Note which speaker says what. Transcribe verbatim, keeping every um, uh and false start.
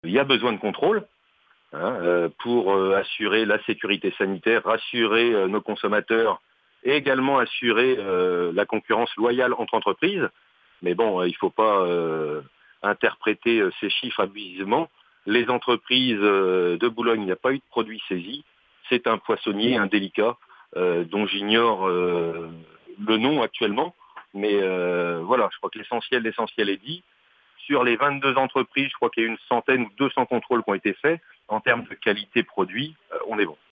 Speaker 1: Il y a besoin de contrôle hein, euh, pour euh, assurer la sécurité sanitaire, rassurer euh, nos consommateurs et également assurer euh, la concurrence loyale entre entreprises. Mais bon, euh, il ne faut pas euh, interpréter euh, ces chiffres abusivement. Les entreprises euh, de Boulogne, il n'y a pas eu de produits saisis. C'est un poissonnier indélicat euh, dont j'ignore euh, le nom actuellement. Mais euh, voilà, je crois que l'essentiel, l'essentiel est dit. Sur les vingt-deux entreprises, je crois qu'il y a une centaine ou deux cents contrôles qui ont été faits. En termes de qualité produit, euh, on est bon.